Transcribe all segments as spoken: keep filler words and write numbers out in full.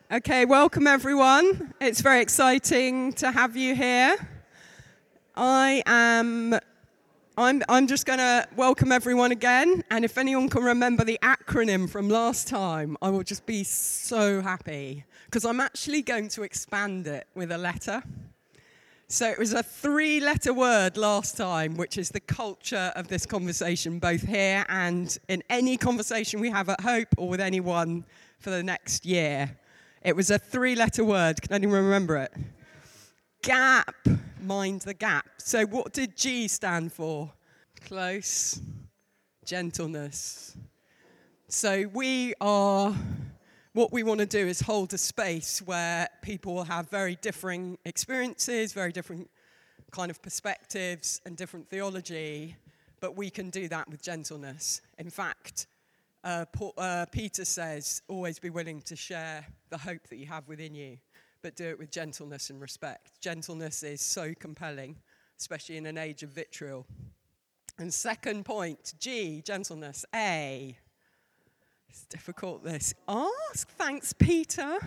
Okay, welcome everyone. It's very exciting to have you here. I am, I'm, I'm just going to welcome everyone again, and if anyone can remember the acronym from last time, I will just be so happy, because I'm actually going to expand it with a letter. So it was a three-letter word last time, which is the culture of this conversation, both here and in any conversation we have at Hope or with anyone for the next year. It was a three-letter word. Can anyone remember it? Gap. Mind the gap. So what did G stand for? Close. Gentleness. So we are, what we want to do is hold a space where people will have very differing experiences, very different kind of perspectives and different theology, but we can do that with gentleness. In fact, Uh, Paul, uh, Peter says, always be willing to share the hope that you have within you, but do it with gentleness and respect. Gentleness is so compelling, especially in an age of vitriol. And second point, G, gentleness. A, it's difficult this. Ask, thanks Peter.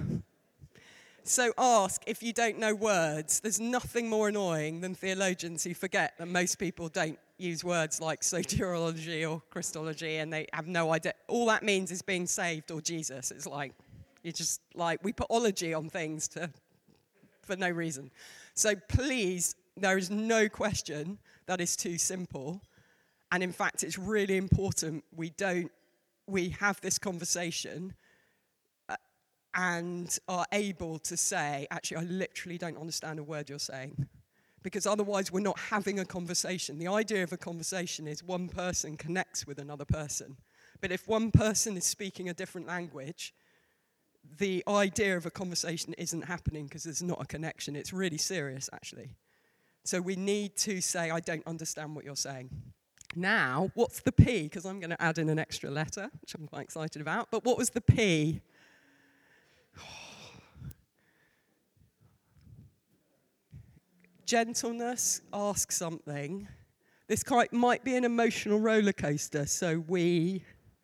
So ask if you don't know words. There's nothing more annoying than theologians who forget that most people don't use words like soteriology or Christology, and they have no idea. All that means is being saved or Jesus. It's like, you just like, we put ology on things to, for no reason. So please, there is no question that is too simple. And in fact, it's really important we don't, we have this conversation uh, and are able to say, actually, I literally don't understand a word you're saying. Because otherwise we're not having a conversation. The idea of a conversation is one person connects with another person. But if one person is speaking a different language, the idea of a conversation isn't happening because there's not a connection. It's really serious, actually. So we need to say, I don't understand what you're saying. Now, what's the P? Because I'm going to add in an extra letter, which I'm quite excited about. But what was the P? Gentleness, ask something. This quite might be an emotional roller coaster, so we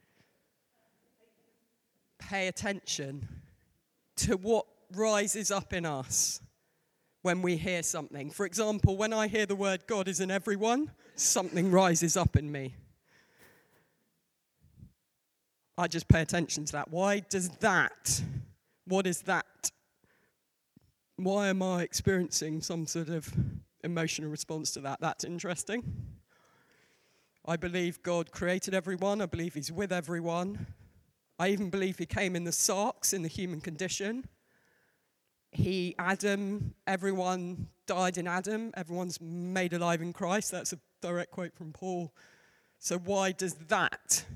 pay attention to what rises up in us when we hear something. For example, when I hear the word God is in everyone, something rises up in me. I just pay attention to that. Why does that? What is that? Why am I experiencing some sort of emotional response to that? That's interesting. I believe God created everyone. I believe he's with everyone. I even believe he came in the sarx, in the human condition. He, Adam, everyone died in Adam. Everyone's made alive in Christ. That's a direct quote from Paul. So why does that,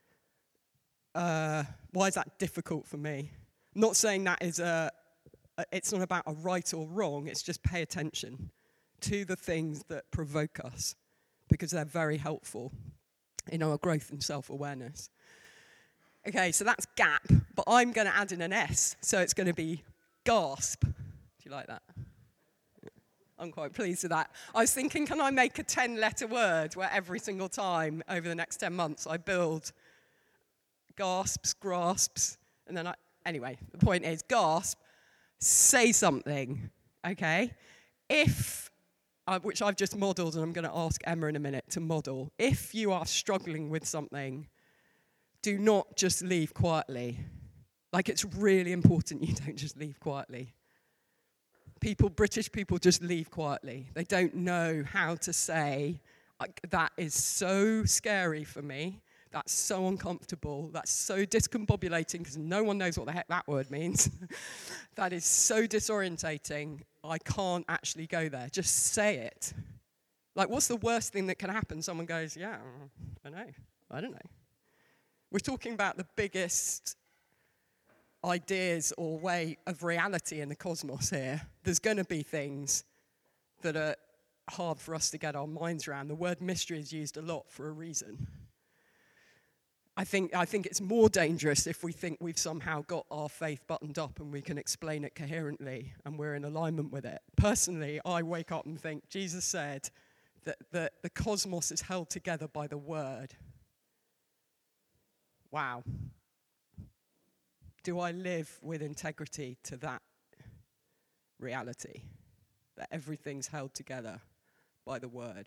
uh, why is that difficult for me? I'm not saying that is a, it's not about a right or wrong, it's just pay attention to the things that provoke us because they're very helpful in our growth and self-awareness. Okay, so that's gap, but I'm going to add in an S, so it's going to be gasp. Do you like that? I'm quite pleased with that. I was thinking, can I make a ten-letter word where every single time over the next ten months I build gasps, grasps, and then I... Anyway, the point is gasp. Say something, okay? If, uh, which I've just modelled, and I'm going to ask Emma in a minute to model. If you are struggling with something, do not just leave quietly. Like, it's really important you don't just leave quietly. People, British people just leave quietly. They don't know how to say, that is so scary for me. That's so uncomfortable. That's so discombobulating because no one knows what the heck that word means. That is so disorientating. I can't actually go there. Just say it. Like, what's the worst thing that can happen? Someone goes, yeah, I know. I don't know. We're talking about the biggest ideas or way of reality in the cosmos here. There's going to be things that are hard for us to get our minds around. The word mystery is used a lot for a reason. I think I think it's more dangerous if we think we've somehow got our faith buttoned up and we can explain it coherently and we're in alignment with it. Personally, I wake up and think Jesus said that, that the cosmos is held together by the word. Wow. do I live with integrity to that reality, that everything's held together by the word?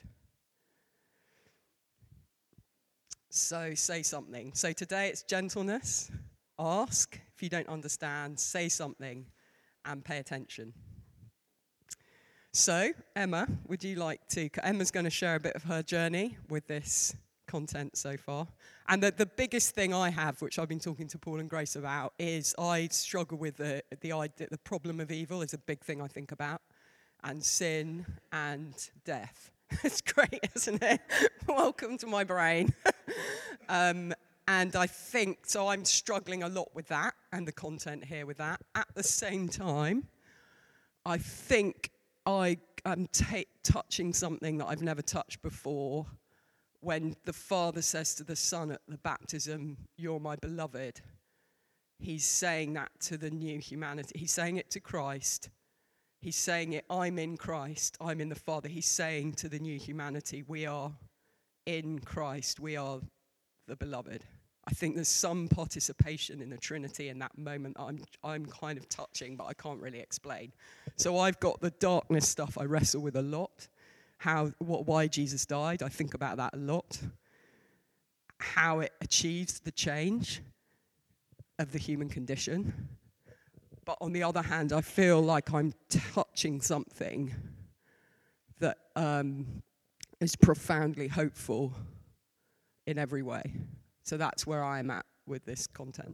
So say something. So today it's gentleness. Ask if you don't understand, say something, and pay attention. So, Emma, would you like to? Emma's going to share a bit of her journey with this content so far. And the, the biggest thing I have, which I've been talking to Paul and Grace about, is I struggle with the the idea, the problem of evil is a big thing I think about, and sin and death. It's great, isn't it? Welcome to my brain. um, and I think, so I'm struggling a lot with that and the content here with that. At the same time, I think I am t- touching something that I've never touched before when the Father says to the Son at the baptism, "You're my beloved." He's saying that to the new humanity. He's saying it to Christ. He's saying it, I'm in Christ, I'm in the Father. He's saying to the new humanity, we are in Christ, we are the beloved. I think there's some participation in the Trinity in that moment I'm I'm kind of touching, but I can't really explain. So I've got the darkness stuff I wrestle with a lot. How, what, why Jesus died, I think about that a lot. How it achieves the change of the human condition. But on the other hand, I feel like I'm touching something that um, is profoundly hopeful in every way. So that's where I'm at with this content.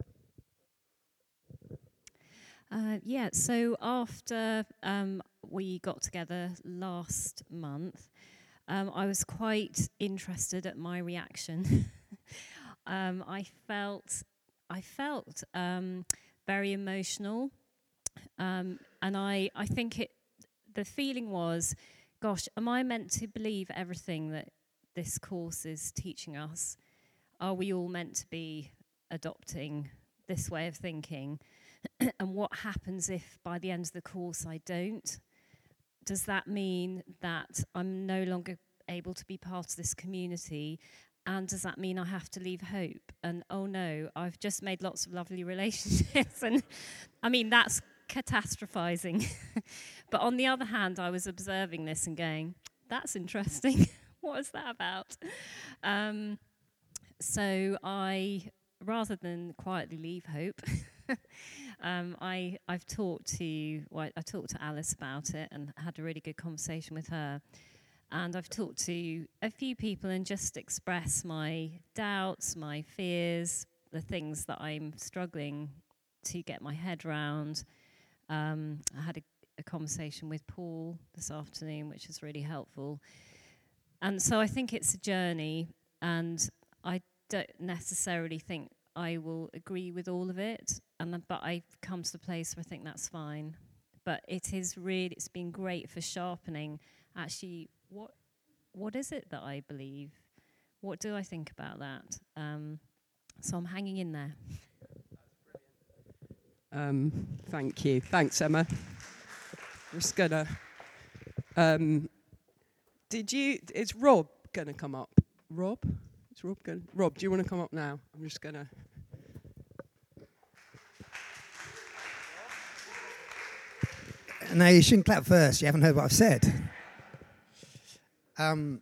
Uh, yeah, so after um, we got together last month, um, I was quite interested at my reaction. um, I felt, I felt um, very emotional. Um, and I, I think it, the feeling was, gosh, am I meant to believe everything that this course is teaching us? Are we all meant to be adopting this way of thinking? And what happens if by the end of the course I don't? Does that mean that I'm no longer able to be part of this community? And does that mean I have to leave hope? And oh no, I've just made lots of lovely relationships. And I mean, that's catastrophizing. But on the other hand, I was observing this and going, that's interesting. What is that about? Um, so I, rather than quietly leave hope, um, I, I've talked to, well, I talked to Alice about it and had a really good conversation with her. And I've talked to a few people and just expressed my doubts, my fears, the things that I'm struggling to get my head around. Um, I had a, a conversation with Paul this afternoon, which is really helpful. And so I think it's a journey, and I don't necessarily think I will agree with all of it, and but I've come to the place where I think that's fine. But it is really, it's been great for sharpening, actually, what what is it that I believe? What do I think about that? Um, so I'm hanging in there. Um, thank you. Thanks, Emma. I'm just gonna. Um, did you? Is Rob gonna come up? Rob? Is Rob going? Rob, do you want to come up now? I'm just gonna. No, you shouldn't clap first. You haven't heard what I've said. Um,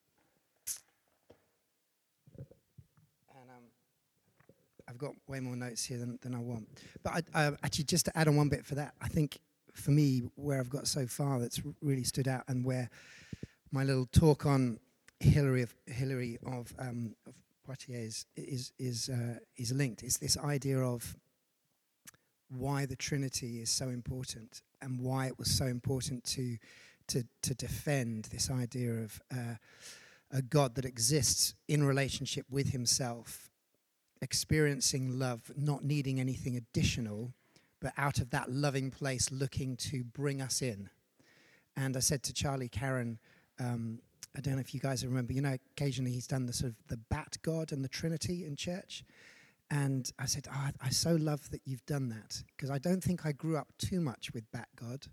and um, I've got way more notes here than, than I want. But I, I, actually, just to add on one bit for that, I think for me, where I've got so far that's really stood out, and where my little talk on Hilary of Hilary of, um, of Poitiers is is uh, is linked. It's this idea of why the Trinity is so important, and why it was so important to to to defend this idea of uh, a God that exists in relationship with himself, experiencing love, not needing anything additional, but out of that loving place looking to bring us in. And I said to Charlie Karen, um, I don't know if you guys remember, you know, occasionally he's done the sort of the Bat God and the Trinity in church. And I said, oh, I so love that you've done that, because I don't think I grew up too much with Bat God.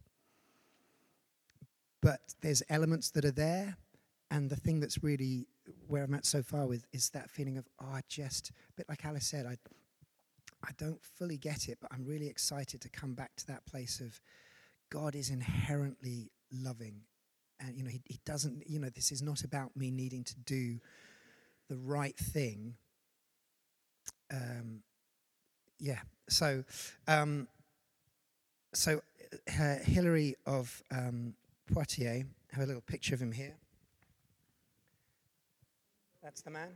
But there's elements that are there, and the thing that's really where I'm at so far with is that feeling of, oh, I just, a bit like Alice said, I I don't fully get it, but I'm really excited to come back to that place of God is inherently loving. And, you know, he, he doesn't, you know, this is not about me needing to do the right thing. Um, yeah, so um, so uh, Hilary of um, Poitiers, I have a little picture of him here. That's the man.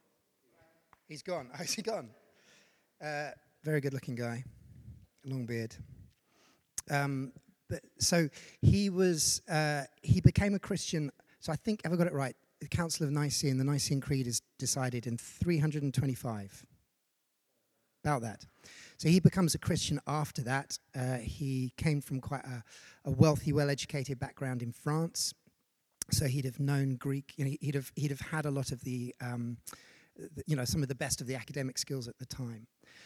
He's gone. Oh, is he gone? Uh, very good-looking guy, long beard. Um, but so he was. Uh, he became a Christian. So I think, have I got it right? The Council of Nicaea and the Nicene Creed is decided in three hundred twenty-five. About that. So he becomes a Christian after that. Uh, he came from quite a, a wealthy, well-educated background in France. So he'd have known Greek. You know, he'd have he'd have had a lot of the, um, the, you know, some of the best of the academic skills at the time.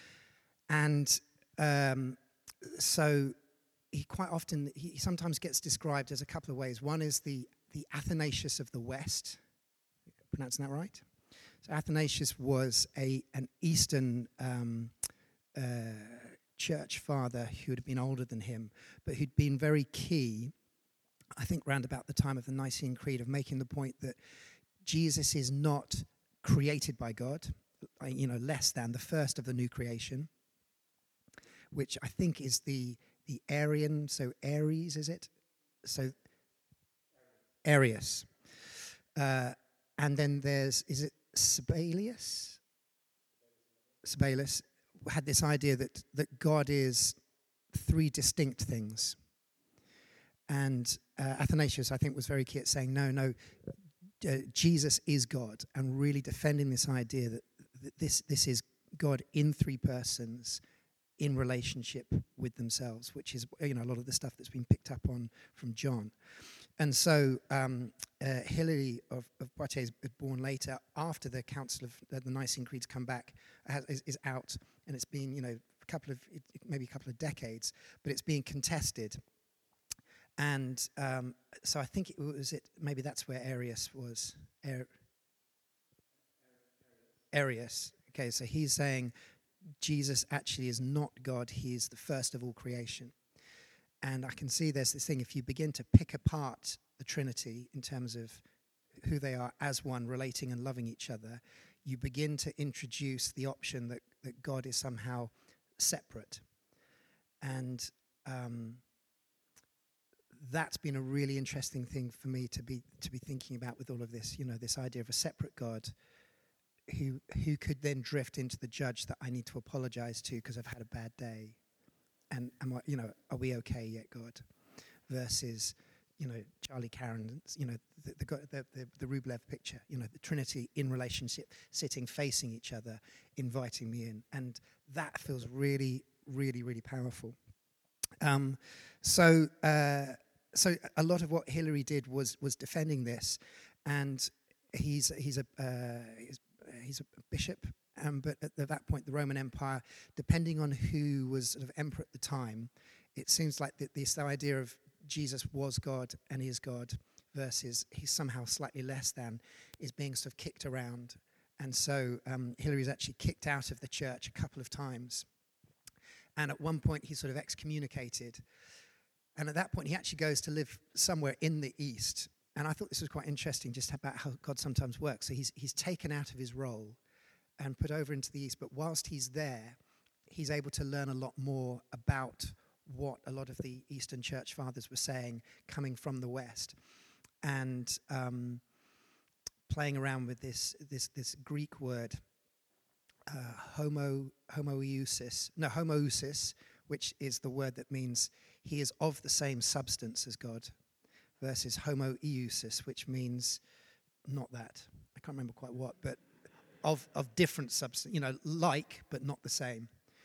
And um, so he quite often, he sometimes gets described as a couple of ways. One is the the Athanasius of the West. Pronouncing that right? So Athanasius was a an Eastern um, uh, church father who had been older than him, but who'd been very key, I think, round about the time of the Nicene Creed, of making the point that Jesus is not created by God, you know, less than the first of the new creation, which I think is the the Arian, so Aries, is it? So Arius. Uh, and then there's, is it Sabellius? Sabellius had this idea that, that God is three distinct things. And uh, Athanasius, I think, was very key at saying, no, no, uh, Jesus is God, and really defending this idea that, that this, this is God in three persons in relationship with themselves, which is, you know, a lot of the stuff that's been picked up on from John. And so um, uh, Hilary of, of Poitiers is born later, after the Council of uh, the Nicene Creeds come back, has, is, is out, and it's been, you know, a couple of, it, maybe a couple of decades, but it's being contested. And um, so I think it was it, maybe that's where Arius was. Ar- Arius. Okay, so he's saying Jesus actually is not God, he is the first of all creation. And I can see there's this thing, if you begin to pick apart the Trinity in terms of who they are as one, relating and loving each other, you begin to introduce the option that, that God is somehow separate. And um, that's been a really interesting thing for me to be to be thinking about with all of this, you know, this idea of a separate God who who could then drift into the judge that I need to apologize to because I've had a bad day. And am I, you know, are we okay yet, God? Versus, you know, Charlie Karen, you know, the the, the the the Rublev picture, you know, the Trinity in relationship, sitting facing each other, inviting me in, and that feels really, really, really powerful. Um, so, uh, so a lot of what Hilary did was was defending this, and he's he's a uh, he's, he's a bishop. Um, but at the, that point, the Roman Empire, depending on who was sort of emperor at the time, it seems like that this idea of Jesus was God and is God versus he's somehow slightly less than is being sort of kicked around. And so um, Hilary's actually kicked out of the church a couple of times. And at one point, he's sort of excommunicated. And at that point, he actually goes to live somewhere in the East. And I thought this was quite interesting, just about how God sometimes works. So he's he's taken out of his role and put over into the East. But whilst he's there, he's able to learn a lot more about what a lot of the Eastern Church Fathers were saying coming from the West. And um, playing around with this this this Greek word, uh, homo homoousis, no, homoousis, which is the word that means he is of the same substance as God, versus homoiousis, which means not that. I can't remember quite what, but Of, of different substance, you know, like, but not the same.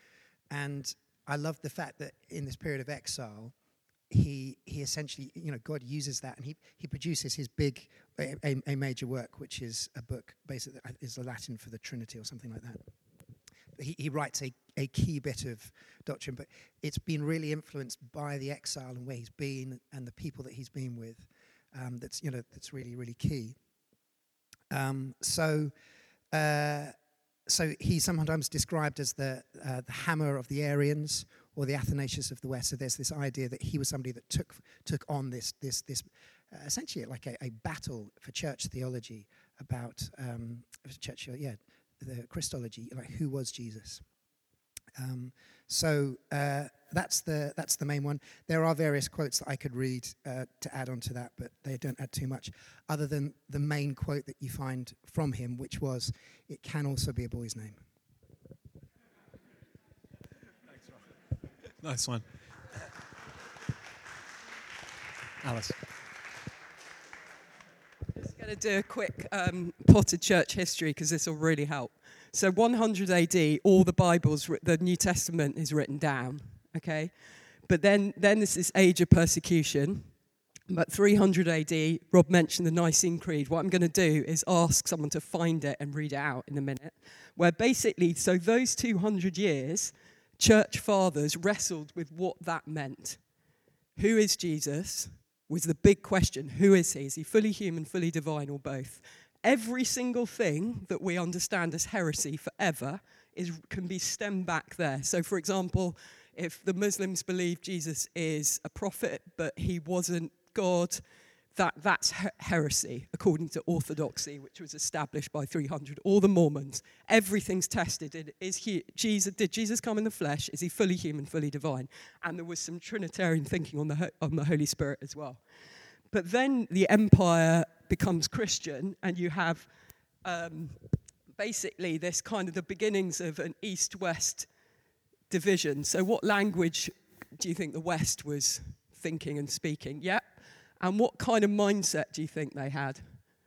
And I love the fact that in this period of exile, he he essentially, you know, God uses that, and he, he produces his big, a, a major work, which is a book, basically, is the Latin for the Trinity or something like that. He, he writes a, a key bit of doctrine, but it's been really influenced by the exile and where he's been and the people that he's been with. Um, that's, you know, that's really, really key. Um, so... Uh, so he's sometimes described as the uh, the hammer of the Arians or the Athanasius of the West. So there's this idea that he was somebody that took took on this this this uh, essentially like a, a battle for church theology about um, church yeah the Christology, like who was Jesus. Um, so uh, that's the that's the main one. There are various quotes that I could read uh, to add on to that, but they don't add too much, other than the main quote that you find from him, which was, "It can also be a boy's name." Nice one. Alice. Just going to do a quick um, potted church history because this will really help. So one hundred A D, all the Bibles, the New Testament is written down, okay? But then, then there's this age of persecution. But three hundred A D, Rob mentioned the Nicene Creed. What I'm going to do is ask someone to find it and read it out in a minute. Where basically, so those two hundred years, church fathers wrestled with what that meant. Who is Jesus? Was the big question. Who is he? Is he fully human, fully divine, or both? Every single thing that we understand as heresy forever is can be stemmed back there. So, for example, if the Muslims believe Jesus is a prophet, but he wasn't God, that, that's her- heresy, according to orthodoxy, which was established by three hundred. All the Mormons, everything's tested. Is he, Jesus, did Jesus come in the flesh? Is he fully human, fully divine? And there was some Trinitarian thinking on the on the Holy Spirit as well. But then the empire becomes Christian, and you have um, basically this kind of the beginnings of an East-West division. So what language do you think the West was thinking and speaking? Yeah. And what kind of mindset do you think they had?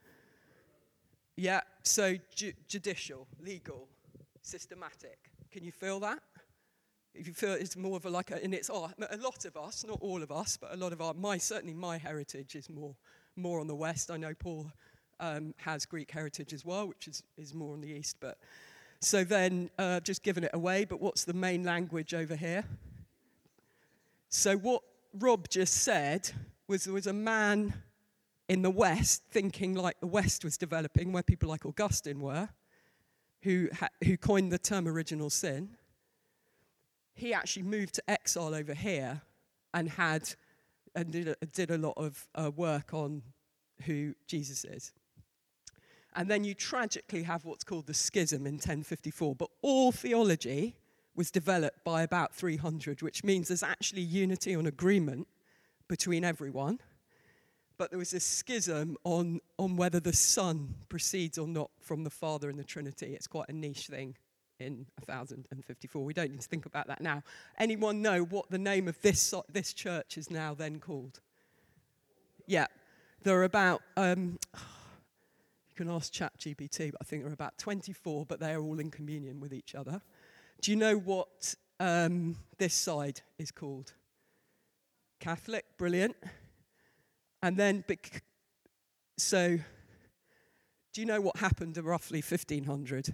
Yeah, so ju- judicial, legal, systematic. Can you feel that? If you feel it's more of a like, a, and it's oh, a lot of us, not all of us, but a lot of our, my certainly my heritage is more more on the West. I know Paul um, has Greek heritage as well, which is, is more on the East. But so then, uh, just giving it away. But what's the main language over here? So what Rob just said was there was a man in the West thinking like the West was developing, where people like Augustine were, who ha- who coined the term original sin. He actually moved to exile over here and had and did a, did a lot of uh, work on who Jesus is. And then you tragically have what's called the schism in ten fifty-four. But all theology was developed by about three hundred, which means there's actually unity on agreement between everyone. But there was a schism on, on whether the Son proceeds or not from the Father in the Trinity. It's quite a niche thing in one thousand fifty-four. We don't need to think about that now. Anyone know what the name of this this church is now then called? Yeah, there are about, um, you can ask ChatGPT, but I think there are about twenty-four, but they are all in communion with each other. Do you know what um, this side is called? Catholic, brilliant. And then, so, do you know what happened to roughly fifteen hundred?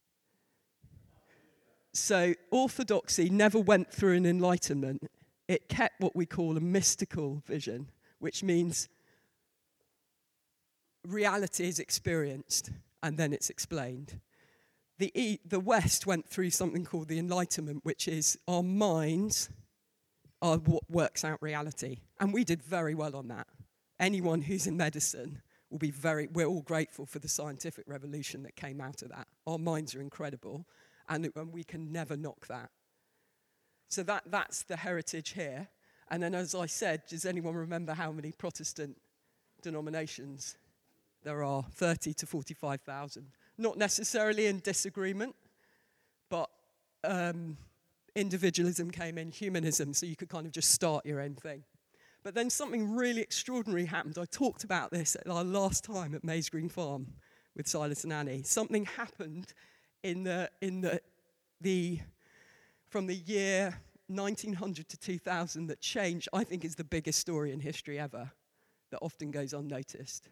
So, Orthodoxy never went through an enlightenment. It kept what we call a mystical vision, which means reality is experienced and then it's explained. The, e- the West went through something called the Enlightenment, which is our minds are what works out reality. And we did very well on that. Anyone who's in medicine will be very, we're all grateful for the scientific revolution that came out of that. Our minds are incredible, and, it, and we can never knock that. So that that's the heritage here. And then, as I said, does anyone remember how many Protestant denominations there are? thirty to forty-five thousand. Not necessarily in disagreement, but um, individualism came in, humanism, so you could kind of just start your own thing. But then something really extraordinary happened. I talked about this at our last time at Mays Green Farm with Silas and Annie. Something happened in the in the the from the year nineteen hundred to two thousand that changed, I think, is the biggest story in history ever that often goes unnoticed.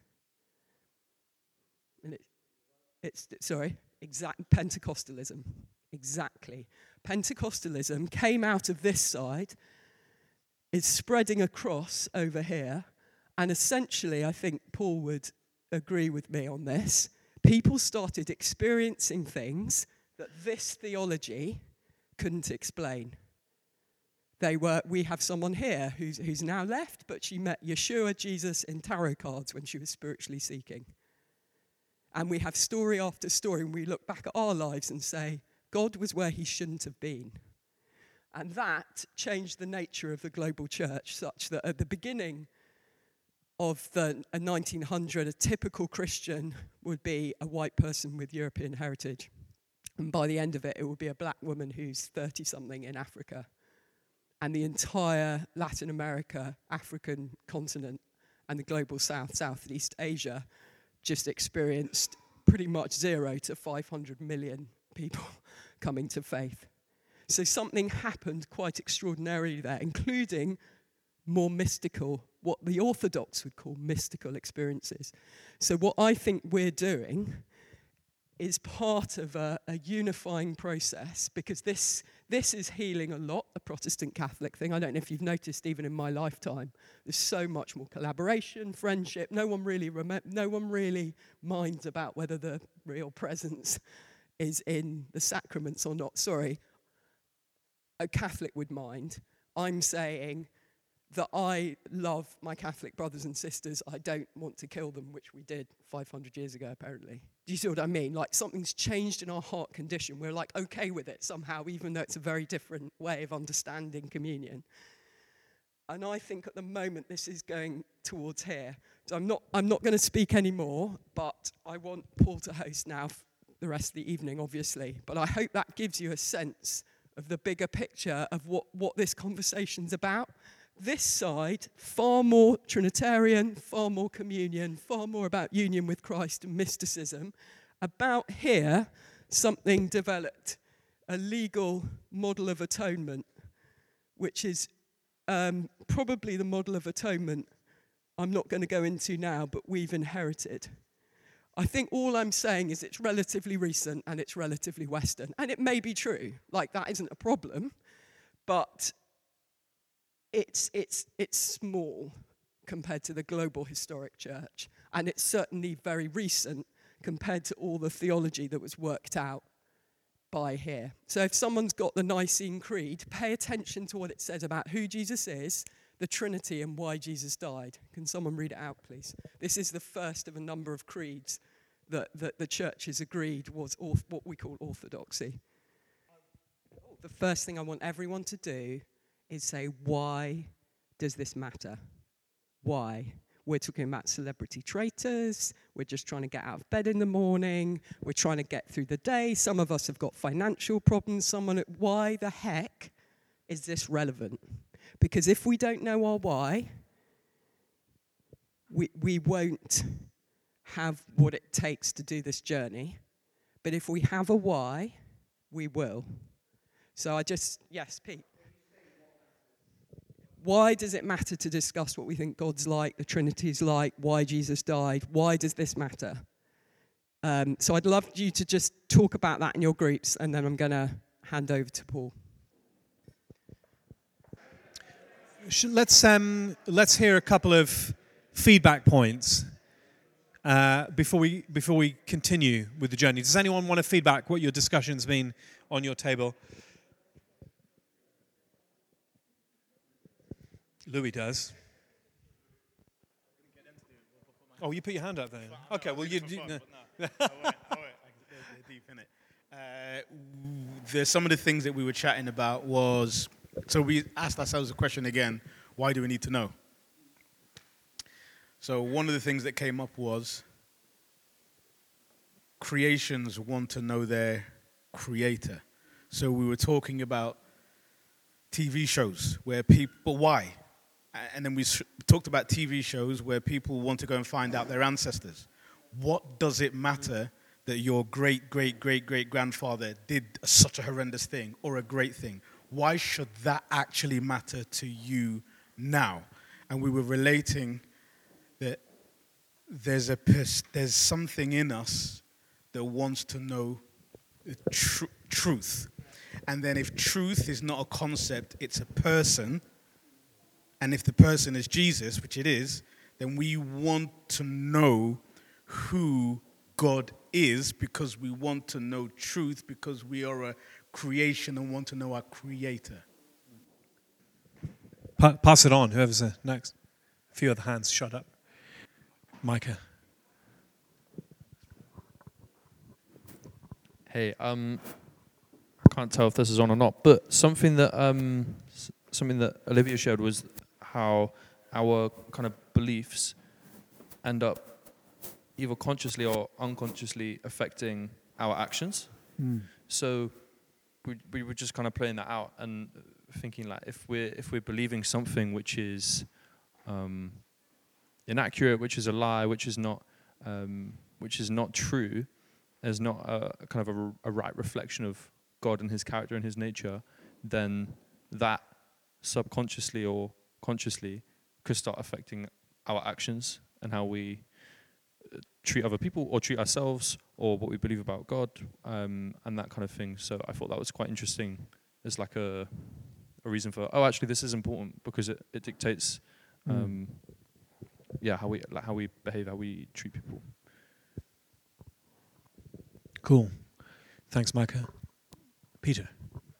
And it, it's sorry, exact Pentecostalism. Exactly. Pentecostalism came out of this side, is spreading across over here, and essentially, I think Paul would agree with me on this, people started experiencing things that this theology couldn't explain. They were, we have someone here who's, who's now left, but she met Yeshua, Jesus, in tarot cards when she was spiritually seeking. And we have story after story, and we look back at our lives and say, God was where he shouldn't have been. And that changed the nature of the global church, such that at the beginning of the nineteen hundred, a typical Christian would be a white person with European heritage. And by the end of it, it would be a black woman who's thirty-something in Africa. And the entire Latin America, African continent, and the global south, Southeast Asia, just experienced pretty much zero to five hundred million people coming to faith. So something happened quite extraordinarily there, including more mystical, what the Orthodox would call mystical experiences. So what I think we're doing is part of a, a unifying process, because this this is healing a lot, the Protestant Catholic thing. I don't know if you've noticed, even in my lifetime, there's so much more collaboration, friendship. No one really rem- no one really minds about whether the real presence is in the sacraments or not. Sorry, a Catholic would mind. I'm saying that I love my Catholic brothers and sisters. I don't want to kill them, which we did five hundred years ago, apparently. Do you see what I mean? Like, something's changed in our heart condition. We're, like, okay with it somehow, even though it's a very different way of understanding communion. And I think at the moment this is going towards here. So I'm not, I'm not going to speak anymore, but I want Paul to host now f- the rest of the evening, obviously. But I hope that gives you a sense of the bigger picture of what, what this conversation's about. This side, far more Trinitarian, far more communion, far more about union with Christ and mysticism. About here, something developed, a legal model of atonement, which is um, probably the model of atonement I'm not going to go into now, but we've inherited. I think all I'm saying is it's relatively recent and it's relatively Western. And it may be true, like that isn't a problem, but It's it's it's small compared to the global historic church, and it's certainly very recent compared to all the theology that was worked out by here. So if someone's got the Nicene Creed, pay attention to what it says about who Jesus is, the Trinity, and why Jesus died. Can someone read it out, please? This is the first of a number of creeds that, that the church has agreed was orth- what we call orthodoxy. The first thing I want everyone to do is say, why does this matter? Why? We're talking about celebrity traitors. We're just trying to get out of bed in the morning. We're trying to get through the day. Some of us have got financial problems. Someone, why the heck is this relevant? Because if we don't know our why, we we won't have what it takes to do this journey. But if we have a why, we will. So I just, yes, Pete. Why does it matter to discuss what we think God's like, the Trinity's like, why Jesus died? Why does this matter? Um, so I'd love you to just talk about that in your groups, and then I'm going to hand over to Paul. Let's um, let's hear a couple of feedback points uh, before we before we continue with the journey. Does anyone want to feedback what your discussion's been on your table? Louis does. Oh, you put your hand up there. Okay, well, you... you no. Deep in it. Uh, there's some of the things that we were chatting about was... So we asked ourselves the question again, why do we need to know? So one of the things that came up was creations want to know their creator. So we were talking about T V shows where people... Why? And then we talked about T V shows where people want to go and find out their ancestors. What does it matter that your great, great, great, great grandfather did such a horrendous thing or a great thing? Why should that actually matter to you now? And we were relating that there's a pers- there's something in us that wants to know the tr- truth. And then if truth is not a concept, it's a person. And if the person is Jesus, which it is, then we want to know who God is because we want to know truth, because we are a creation and want to know our creator. Pa- pass it on, whoever's uh, next. A few other hands, shut up. Micah. Hey, um, I can't tell if this is on or not, but something that um, s- something that Olivia showed was how our kind of beliefs end up either consciously or unconsciously affecting our actions. Mm. So we we were just kind of playing that out and thinking like if we're if we're believing something which is um, inaccurate, which is a lie, which is not um, which is not true, is not a, a kind of a, a right reflection of God and His character and His nature, then that subconsciously or consciously could start affecting our actions and how we uh, treat other people or treat ourselves or what we believe about God um, and that kind of thing. So I thought that was quite interesting as like a a reason for, oh, actually this is important because it, it dictates um, mm. yeah, how we like how we behave, how we treat people. Cool. Thanks, Micah. Peter.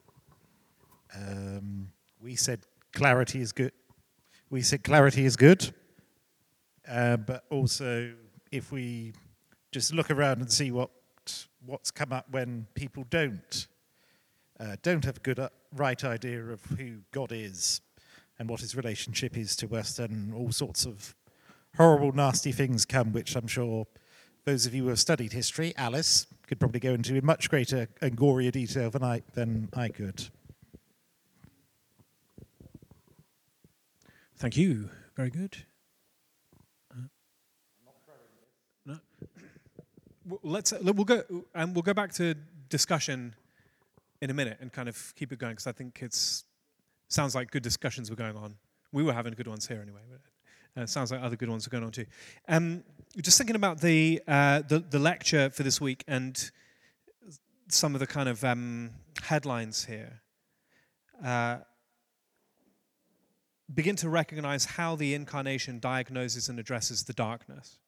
Um, we said clarity is good. We said clarity is good, uh, but also if we just look around and see what what's come up when people don't uh, don't have a good uh, right idea of who God is and what His relationship is to us, then all sorts of horrible, nasty things come, which I'm sure those of you who have studied history, Alice, could probably go into in much greater and gorier detail than I than I could. Thank you. Very good. Uh, no. Well, let's uh, we'll go and um, we'll go back to discussion in a minute and kind of keep it going because I think it's sounds like good discussions were going on. We were having good ones here anyway, but uh, it sounds like other good ones are going on too. Um, just thinking about the uh, the the lecture for this week and some of the kind of um, headlines here. Uh, begin to recognize how the incarnation diagnoses and addresses the darkness.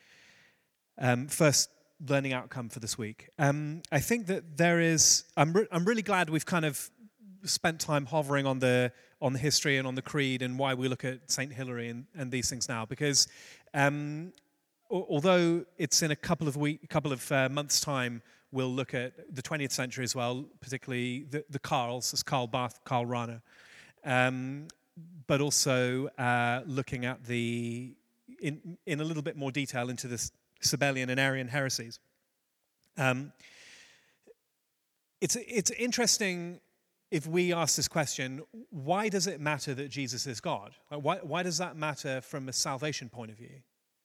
Um, first learning outcome for this week. Um, I think that there is, I'm, re- I'm really glad we've kind of spent time hovering on the on the history and on the creed and why we look at Saint Hilary and, and these things now, because um, a- although it's in a couple of week, couple of uh, months' time, we'll look at the twentieth century as well, particularly the, the Karls, as Karl Barth, Karl Rahner. Um, but also uh, looking at the, in, in a little bit more detail into the Sabellian and Arian heresies. Um, it's, it's interesting if we ask this question, why does it matter that Jesus is God? Like why, why does that matter from a salvation point of view?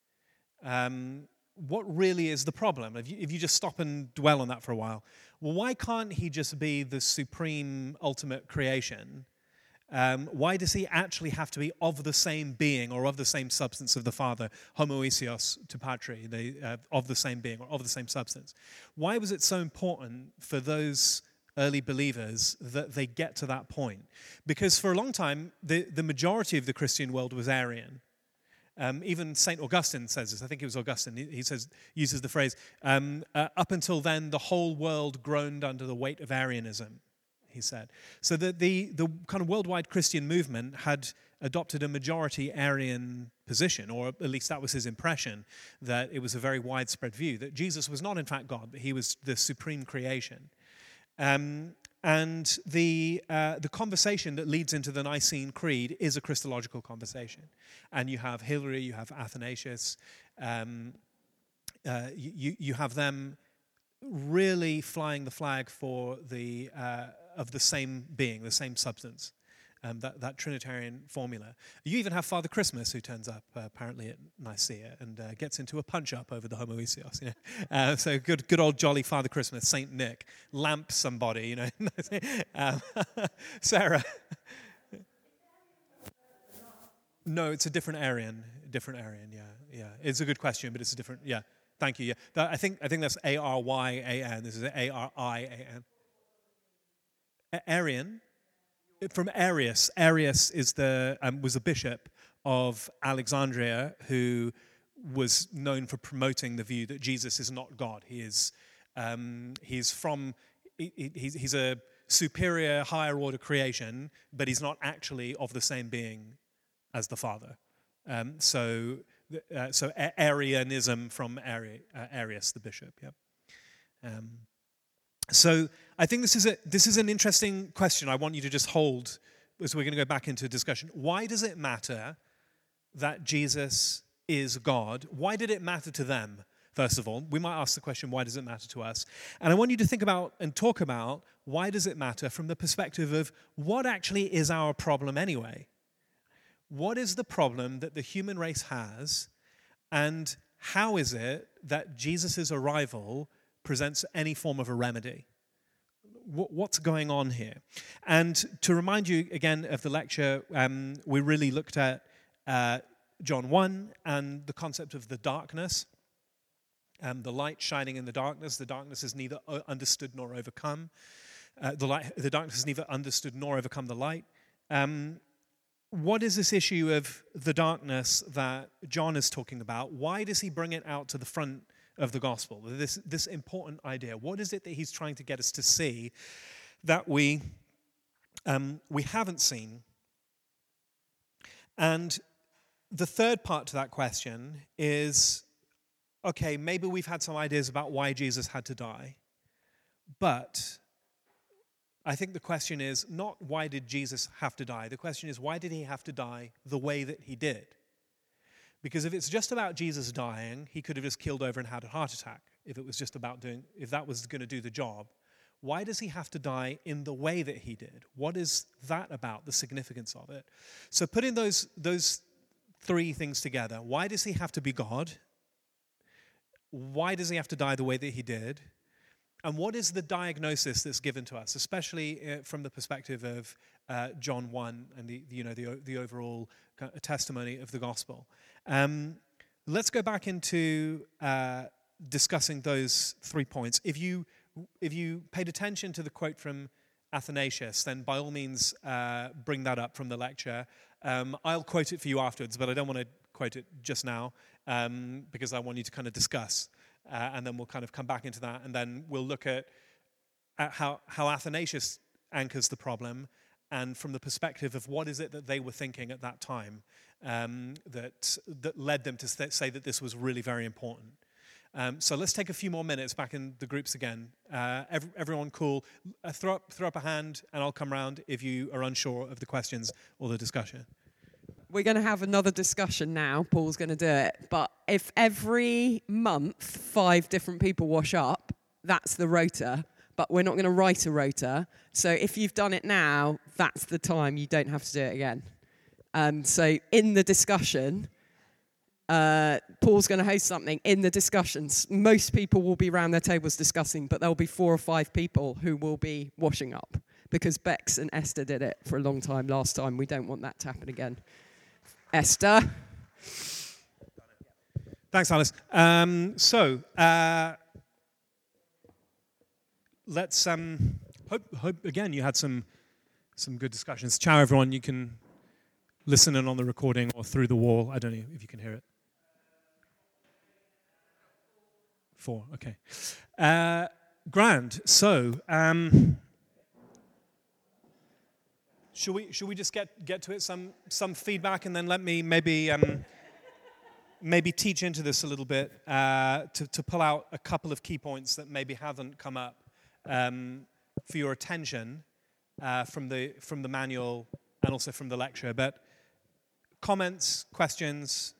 Um, what really is the problem? If you, if you just stop and dwell on that for a while, well, why can't he just be the supreme ultimate creation? Um, why does he actually have to be of the same being or of the same substance of the Father, homoousios to patri, the, uh, of the same being or of the same substance? Why was it so important for those early believers that they get to that point? Because for a long time, the, the majority of the Christian world was Arian. Um, even Saint Augustine says this. I think it was Augustine. He, he says uses the phrase, um, uh, up until then, the whole world groaned under the weight of Arianism. He said. So the, the, the kind of worldwide Christian movement had adopted a majority Arian position, or at least that was his impression, that it was a very widespread view, that Jesus was not in fact God, but he was the supreme creation. Um, and the, uh, the conversation that leads into the Nicene Creed is a Christological conversation. And you have Hilary, you have Athanasius, um, uh, you, you have them really flying the flag for the uh, of the same being, the same substance, um, that, that Trinitarian formula. You even have Father Christmas, who turns up uh, apparently at Nicaea and uh, gets into a punch-up over the homoousios. You know? uh, so good good old jolly Father Christmas, Saint Nick, lamps somebody, you know. um, Sarah. No, it's a different Arian, different Arian, yeah, yeah. It's a good question, but it's a different, yeah. Thank you, yeah. That, I think I think that's A R Y A N. This is A R I A N. Arian, from Arius. Arius is the um, was a bishop of Alexandria who was known for promoting the view that Jesus is not God. He is um, he's from he, he's, he's a superior, higher order creation, but he's not actually of the same being as the Father. Um, so uh, so Arianism from Ari, uh, Arius, the bishop. Yeah. Um, so I think this is a this is an interesting question. I want you to just hold as we're going to go back into discussion. Why does it matter that Jesus is God? Why did it matter to them? First of all, we might ask the question, why does it matter to us? And I want you to think about and talk about why does it matter from the perspective of what actually is our problem anyway? What is the problem that the human race has, and how is it that Jesus' arrival presents any form of a remedy? What's going on here? And to remind you again of the lecture, um, we really looked at uh, John one and the concept of the darkness. Um, the light shining in the darkness. The darkness is neither understood nor overcome. Uh, the, light, the darkness is neither understood nor overcome the light. Um, what is this issue of the darkness that John is talking about? Why does he bring it out to the front of the gospel? This, this important idea. What is it that he's trying to get us to see that we, um, we haven't seen? And the third part to that question is, okay, maybe we've had some ideas about why Jesus had to die, but I think the question is not why did Jesus have to die? The question is, why did he have to die the way that he did? Because if it's just about Jesus dying, he could have just killed over and had a heart attack. If it was just about doing, if that was going to do the job, why does he have to die in the way that he did? What is that about, the significance of it? So putting those, those three things together, why does he have to be God? Why does he have to die the way that he did? And what is the diagnosis that's given to us, especially uh, from the perspective of uh, John one and the, you know the the overall kind of testimony of the gospel? Um, let's go back into uh, discussing those three points. If you if you paid attention to the quote from Athanasius, then by all means uh, bring that up from the lecture. Um, I'll quote it for you afterwards, but I don't want to quote it just now um, because I want you to kind of discuss. Uh, and then we'll kind of come back into that, and then we'll look at, at how, how Athanasius anchors the problem, and from the perspective of what is it that they were thinking at that time um, that that led them to say that this was really very important. Um, so let's take a few more minutes back in the groups again. Uh, every, everyone cool? Uh, throw up, throw up a hand, and I'll come round if you are unsure of the questions or the discussion. We're going to have another discussion now. Paul's going to do it. But if every month five different people wash up, that's the rota. But we're not going to write a rota. So if you've done it now, that's the time. You don't have to do it again. Um, so in the discussion, uh, Paul's going to host something. In the discussions, most people will be around their tables discussing, but there'll be four or five people who will be washing up. Because Bex and Esther did it for a long time last time. We don't want that to happen again. Esther. Thanks, Alice. Um, so uh, let's um, hope, hope again you had some some good discussions. Ciao, everyone. You can listen in on the recording or through the wall. I don't know if you can hear it. Four. Okay. Uh, grand. So. Um, Should we should we just get, get to it, some some feedback, and then let me maybe um, maybe teach into this a little bit uh, to, to pull out a couple of key points that maybe haven't come up um, for your attention uh, from the from the manual and also from the lecture. But comments, questions?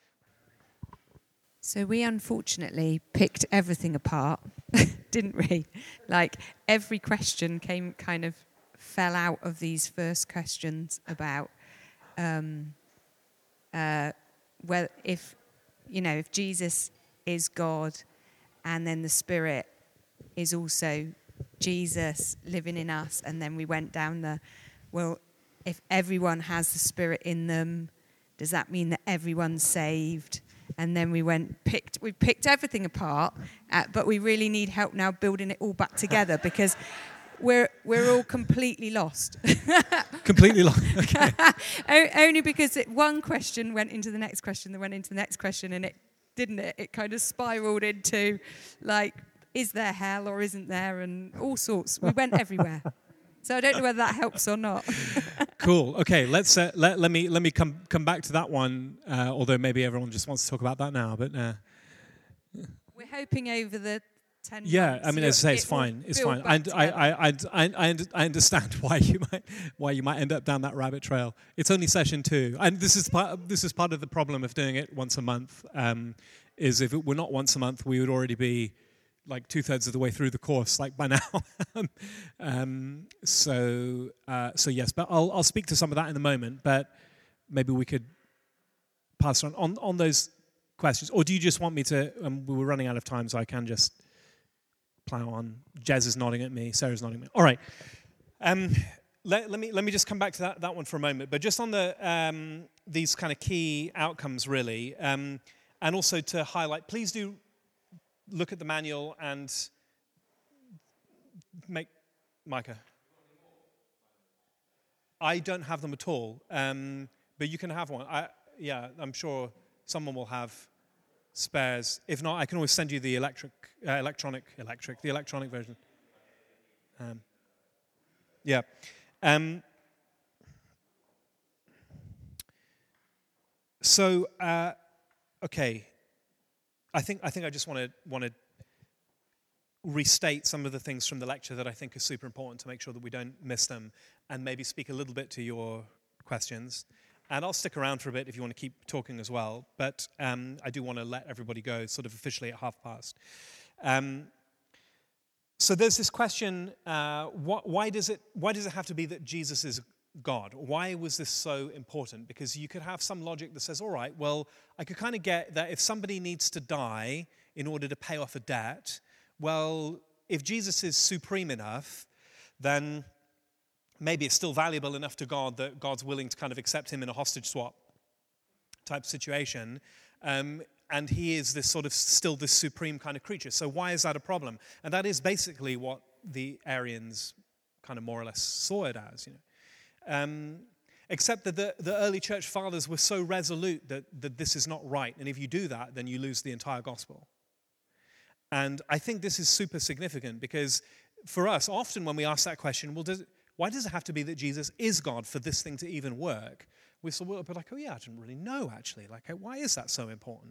So we unfortunately picked everything apart, didn't we? Like every question came kind of fell out of these first questions about um, uh, well, if you know, if Jesus is God, and then the Spirit is also Jesus living in us, and then we went down the well, if everyone has the Spirit in them, does that mean that everyone's saved? And then we went picked we picked everything apart, uh, but we really need help now building it all back together because. We're we're all completely lost. Completely lost. Okay. Only because it, one question went into the next question, that went into the next question, and it didn't it? It kind of spiraled into, like, is there hell or isn't there, and all sorts. We went everywhere. So I don't know whether that helps or not. Cool. Okay, let's uh, let let me let me come come back to that one. Uh, although maybe everyone just wants to talk about that now, but uh, We're hoping over the ten yeah. months I mean, as I say, it's it will fine. It's build fine. I back I together. I I I, und- I understand why you might why you might end up down that rabbit trail. It's only session two, and this is part this is part of the problem of doing it once a month. Um, is if it were not once a month, we would already be like two thirds of the way through the course, like by now. um, so, uh, so yes, but I'll I'll speak to some of that in a moment. But maybe we could pass on on on those questions, or do you just want me to? Um, we were running out of time, so I can just plow on. Jez is nodding at me. Sarah's nodding at me. All right. Um, let, let me let me just come back to that, that one for a moment. But just on the um, these kind of key outcomes, really, um, and also to highlight. Please do look at the manual and make, Micah. I don't have them at all, um, but you can have one. I, yeah, I'm sure someone will have spares. If not, I can always send you the electric, uh, electronic, electric, the electronic version. Um, yeah. Um, so, uh, okay. I think I think I just want to want to restate some of the things from the lecture that I think are super important to make sure that we don't miss them, and maybe speak a little bit to your questions. And I'll stick around for a bit if you want to keep talking as well. But um, I do want to let everybody go sort of officially at half past. Um, so there's this question: uh, wh- why does it why does it have to be that Jesus is God? Why was this so important? Because you could have some logic that says, all right, well, I could kind of get that if somebody needs to die in order to pay off a debt, well, if Jesus is supreme enough, then maybe it's still valuable enough to God that God's willing to kind of accept him in a hostage swap type situation. Um, and he is this sort of still this supreme kind of creature. So why is that a problem? And that is basically what the Arians kind of more or less saw it as, you know. Um, except that the, the early church fathers were so resolute that, that this is not right. And if you do that, then you lose the entire gospel. And I think this is super significant because for us, often when we ask that question, well, does, why does it have to be that Jesus is God for this thing to even work? We're sort of like, oh yeah, I didn't really know actually. Like, why is that so important?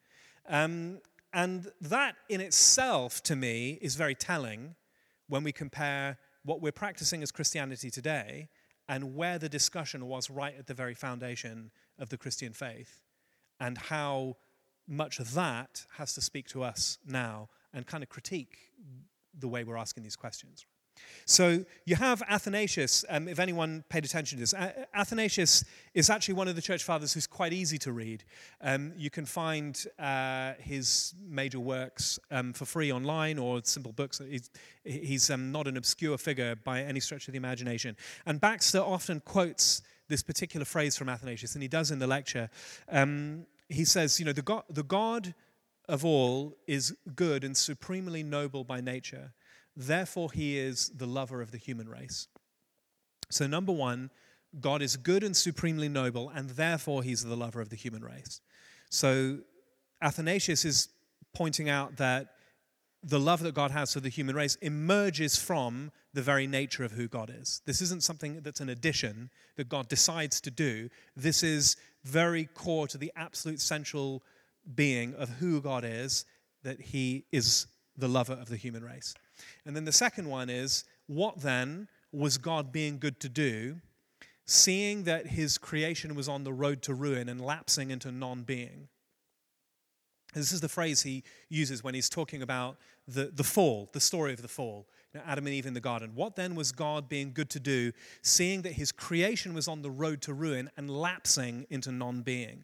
Um, and that in itself, to me, is very telling when we compare what we're practicing as Christianity today and where the discussion was right at the very foundation of the Christian faith, and how much of that has to speak to us now and kind of critique the way we're asking these questions. So you have Athanasius, um, if anyone paid attention to this. A- Athanasius is actually one of the church fathers who's quite easy to read. Um, you can find uh, his major works um, for free online or simple books. He's, he's um, not an obscure figure by any stretch of the imagination. And Baxter often quotes this particular phrase from Athanasius, and he does in the lecture. Um, he says, you know, the God, the God of all is good and supremely noble by nature. Therefore, he is the lover of the human race. So number one, God is good and supremely noble, and therefore he's the lover of the human race. So Athanasius is pointing out that the love that God has for the human race emerges from the very nature of who God is. This isn't something that's an addition that God decides to do. This is very core to the absolute central being of who God is, that he is the lover of the human race. And then the second one is, what then was God being good to do, seeing that his creation was on the road to ruin and lapsing into non-being? This is the phrase he uses when he's talking about the, the fall, the story of the fall, you know, Adam and Eve in the garden. What then was God being good to do, seeing that his creation was on the road to ruin and lapsing into non-being?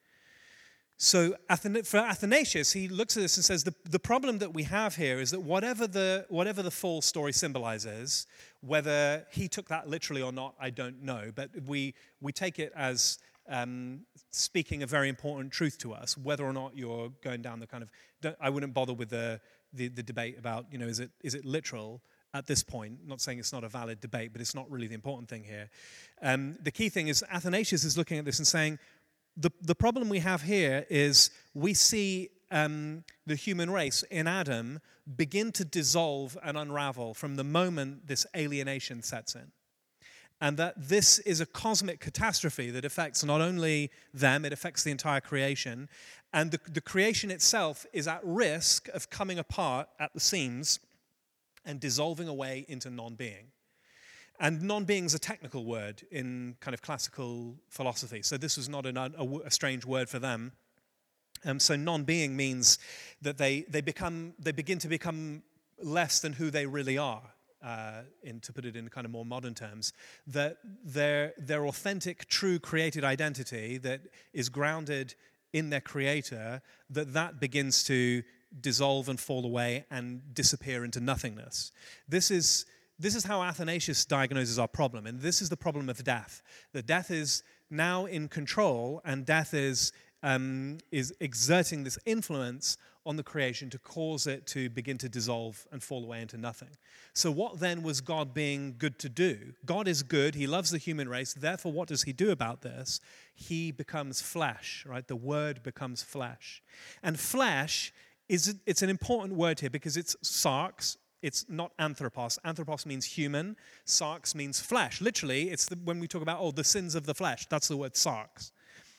So for Athanasius, he looks at this and says, the, the problem that we have here is that whatever the, whatever the fall story symbolizes, whether he took that literally or not, I don't know, but we, we take it as um, speaking a very important truth to us, whether or not you're going down the kind of, I wouldn't bother with the, the, the debate about, you know, is it is it literal at this point? I'm not saying it's not a valid debate, but it's not really the important thing here. Um, the key thing is Athanasius is looking at this and saying, The, the problem we have here is we see um, the human race in Adam begin to dissolve and unravel from the moment this alienation sets in. And that this is a cosmic catastrophe that affects not only them, it affects the entire creation. And the, the creation itself is at risk of coming apart at the seams and dissolving away into non-being. And non-being is a technical word in kind of classical philosophy. So this was not an, a, a strange word for them. Um, so non-being means that they, they, become, they begin to become less than who they really are. Uh, in, to put it in kind of more modern terms, that their, their authentic, true created identity that is grounded in their creator, that that begins to dissolve and fall away and disappear into nothingness. This is, this is how Athanasius diagnoses our problem, and this is the problem of death. That death is now in control, and death is, um, is exerting this influence on the creation to cause it to begin to dissolve and fall away into nothing. So what then was God being good to do? God is good, he loves the human race, therefore what does he do about this? He becomes flesh, right? The word becomes flesh. And flesh, is it's an important word here because it's sarx, it's not anthropos. Anthropos means human, sarx means flesh. Literally, it's the, when we talk about, oh, the sins of the flesh, that's the word sarx.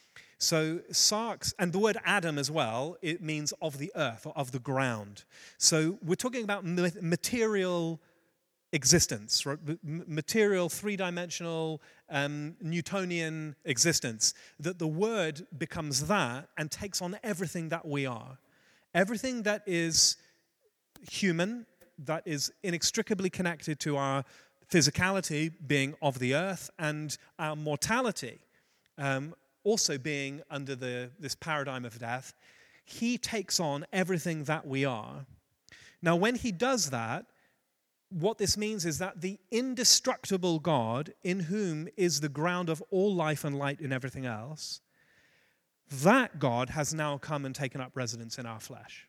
So sarx, and the word Adam as well, it means of the earth or of the ground. So we're talking about material existence, right? Material, three-dimensional, um, Newtonian existence, that the word becomes that and takes on everything that we are. Everything that is human, that is inextricably connected to our physicality being of the earth and our mortality, um, also being under the, this paradigm of death, he takes on everything that we are. Now, when he does that, what this means is that the indestructible God, in whom is the ground of all life and light and everything else, that God has now come and taken up residence in our flesh.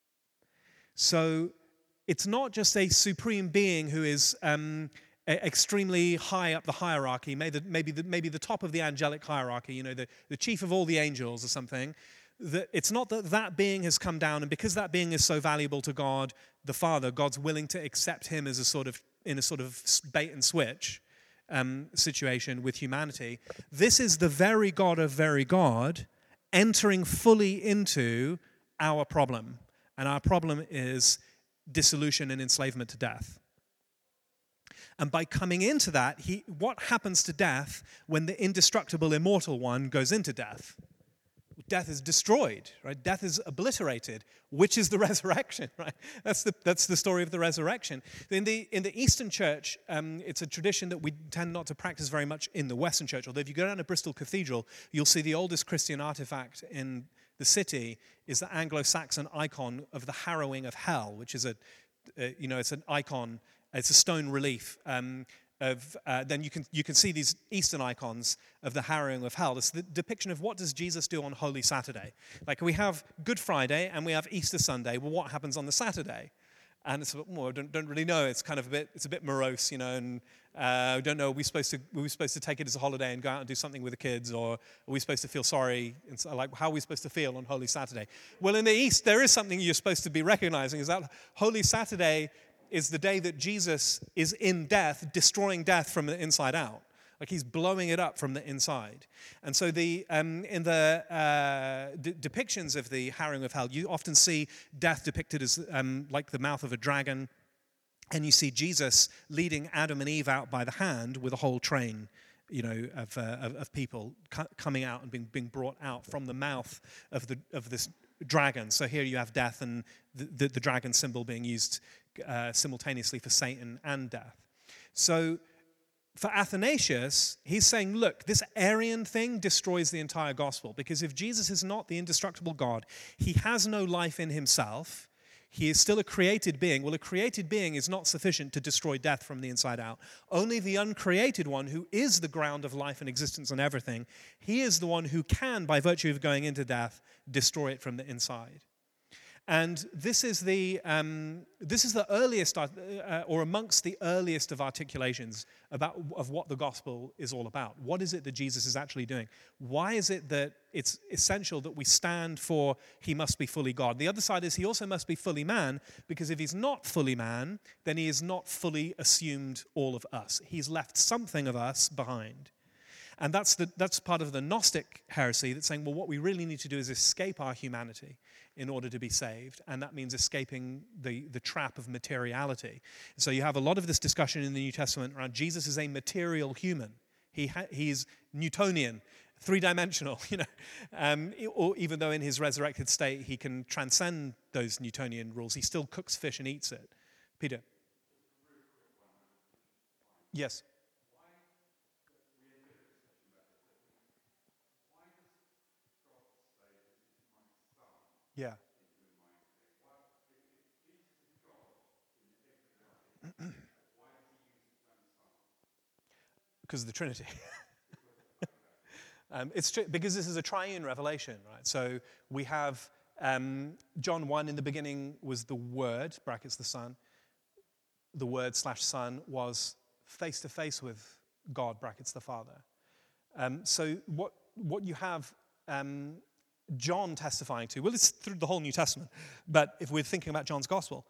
So it's not just a supreme being who is um, extremely high up the hierarchy, maybe the, maybe, the, maybe the top of the angelic hierarchy, you know, the, the chief of all the angels or something. That it's not that that being has come down, and because that being is so valuable to God, the Father, God's willing to accept him as a sort of, in a sort of bait and switch um, situation with humanity. This is the very God of very God entering fully into our problem. And our problem is dissolution and enslavement to death. And by coming into that, he, what happens to death when the indestructible, immortal one goes into death? Death is destroyed, right? Death is obliterated, which is the resurrection, right? That's the, that's the story of the resurrection. In the, in the Eastern Church, um, it's a tradition that we tend not to practice very much in the Western Church, although if you go down to Bristol Cathedral, you'll see the oldest Christian artifact in the city is the Anglo-Saxon icon of the harrowing of hell, which is a, uh, you know, it's an icon, it's a stone relief, um, Of, uh, then you can you can see these Eastern icons of the harrowing of hell. It's the depiction of what does Jesus do on Holy Saturday. Like we have Good Friday and we have Easter Sunday. Well, what happens on the Saturday? And it's well, I don't, don't really know. It's kind of a bit it's a bit morose, you know. And uh, we don't know. Are we supposed to are we supposed to take it as a holiday and go out and do something with the kids, or are we supposed to feel sorry? And so, like, how are we supposed to feel on Holy Saturday? Well, in the East, there is something you're supposed to be recognizing. Is that Holy Saturday is the day that Jesus is in death, destroying death from the inside out. Like he's blowing it up from the inside. And so the um, in the uh, d- depictions of the harrowing of hell, you often see death depicted as um, like the mouth of a dragon. And you see Jesus leading Adam and Eve out by the hand with a whole train, you know, of, uh, of, of people cu- coming out and being, being brought out from the mouth of the of this dragon. So here you have death and the, the, the dragon symbol being used uh, simultaneously for Satan and death. So for Athanasius, he's saying, look, this Arian thing destroys the entire gospel, because if Jesus is not the indestructible God, he has no life in himself. He is still a created being. Well, a created being is not sufficient to destroy death from the inside out. Only the uncreated one, who is the ground of life and existence and everything, he is the one who can, by virtue of going into death, destroy it from the inside. And this is the um, this is the earliest, uh, or amongst the earliest of articulations about of what the gospel is all about. What is it that Jesus is actually doing? Why is it that it's essential that we stand for he must be fully God? The other side is he also must be fully man, because if he's not fully man, then he is not fully assumed all of us. He's left something of us behind. And that's the, that's part of the Gnostic heresy that's saying, well, what we really need to do is escape our humanity in order to be saved. And that means escaping the, the trap of materiality. So you have a lot of this discussion in the New Testament around Jesus is a material human. He ha- he's Newtonian, three-dimensional, you know. Um, or even though in his resurrected state he can transcend those Newtonian rules, he still cooks fish and eats it. Peter? Yes? Yeah. Because of the Trinity. um, it's tri- because this is a triune revelation, right? So we have um, John one, in the beginning was the Word, brackets the Son. The Word slash Son was face to face with God, brackets the Father. Um, so what what you have um, John testifying to, well, it's through the whole New Testament, but if we're thinking about John's Gospel,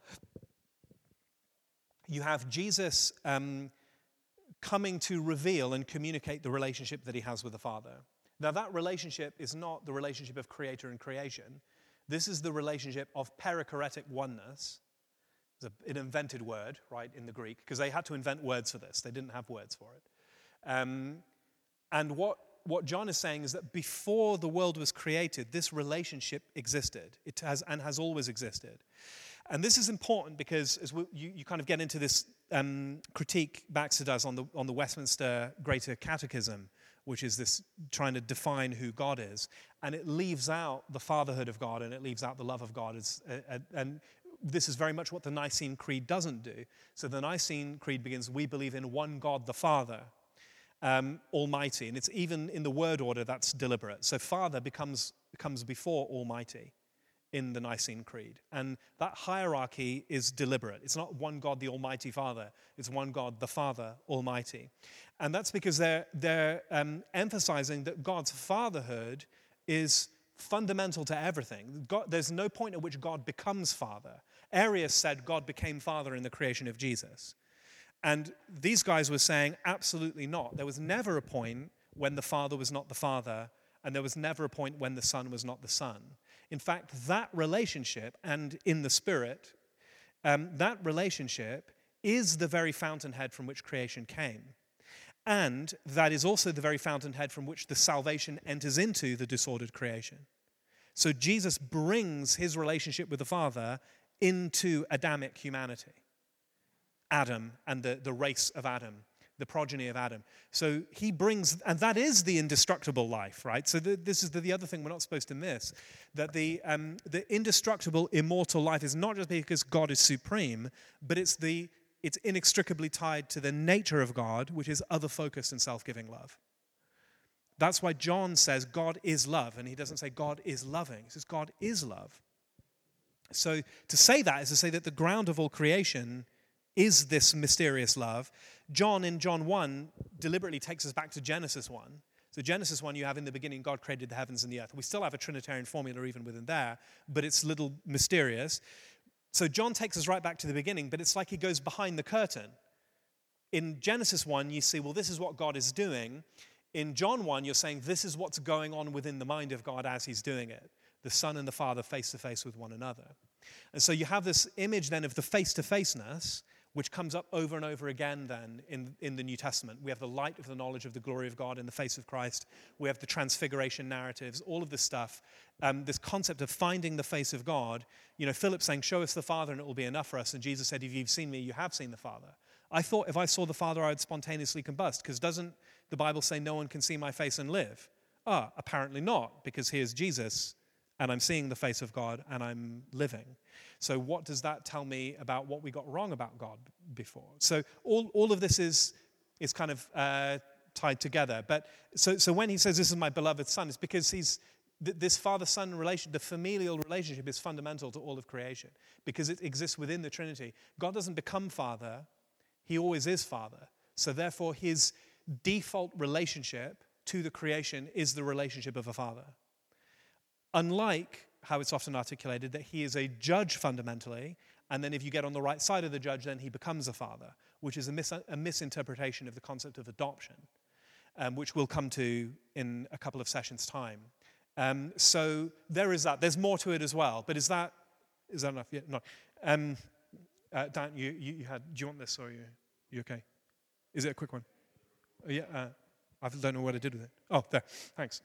you have Jesus um, coming to reveal and communicate the relationship that he has with the Father. Now, that relationship is not the relationship of creator and creation. This is the relationship of perichoretic oneness. It's an invented word, right, in the Greek, because they had to invent words for this. They didn't have words for it. Um, and what What John is saying is that before the world was created, this relationship existed. It has and has always existed. And this is important because as we, you, you kind of get into this um, critique Baxter does on the on the Westminster Greater Catechism, which is this trying to define who God is, and it leaves out the fatherhood of God and it leaves out the love of God. As, uh, and this is very much what the Nicene Creed doesn't do. So the Nicene Creed begins, we believe in one God the Father, Um, Almighty, and it's even in the word order that's deliberate. So Father becomes comes before Almighty in the Nicene Creed, and that hierarchy is deliberate. It's not one God, the Almighty Father. It's one God, the Father, Almighty, and that's because they're they're um, emphasizing that God's fatherhood is fundamental to everything. God, there's no point at which God becomes Father. Arius said God became Father in the creation of Jesus. And these guys were saying, absolutely not. There was never a point when the Father was not the Father, and there was never a point when the Son was not the Son. In fact, that relationship, and in the Spirit, um, that relationship is the very fountainhead from which creation came. And that is also the very fountainhead from which the salvation enters into the disordered creation. So Jesus brings his relationship with the Father into Adamic humanity. Adam and the, the race of Adam, the progeny of Adam. So he brings, and that is the indestructible life, right? So the, this is the, the other thing we're not supposed to miss, that the, um, the indestructible, immortal life is not just because God is supreme, but it's, the, it's inextricably tied to the nature of God, which is other-focused and self-giving love. That's why John says God is love, and he doesn't say God is loving. He says God is love. So to say that is to say that the ground of all creation is this mysterious love. John in John one deliberately takes us back to Genesis one. So Genesis one, you have in the beginning, God created the heavens and the earth. We still have a Trinitarian formula even within there, but it's a little mysterious. So John takes us right back to the beginning, but it's like he goes behind the curtain. In Genesis one, you see, well, this is what God is doing. In John one, you're saying this is what's going on within the mind of God as he's doing it. The Son and the Father face to face with one another. And so you have this image then of the face-to-faceness, which comes up over and over again then in, in the New Testament. We have the light of the knowledge of the glory of God in the face of Christ. We have the transfiguration narratives, all of this stuff, um, this concept of finding the face of God. You know, Philip saying, show us the Father and it will be enough for us. And Jesus said, if you've seen me, you have seen the Father. I thought if I saw the Father, I would spontaneously combust, because doesn't the Bible say no one can see my face and live? Ah, apparently not, because here's Jesus, and I'm seeing the face of God, and I'm living. So what does that tell me about what we got wrong about God before? So all, all of this is, is kind of uh, tied together. But so, so when he says, this is my beloved Son, it's because he's th- this father-son relation, the familial relationship is fundamental to all of creation because it exists within the Trinity. God doesn't become father, he always is father. So therefore his default relationship to the creation is the relationship of a father. Unlike how it's often articulated that he is a judge fundamentally, and then if you get on the right side of the judge, then he becomes a father, which is a, mis- a misinterpretation of the concept of adoption, um, which we'll come to in a couple of sessions' time. Um, so there is that. There's more to it as well, but is that is that enough? Yeah, no. Um, uh, Dan, you, you, you had. Do you want this, or are you you okay? Is it a quick one? Uh, yeah. Uh, I don't know what I did with it. Oh, there. Thanks.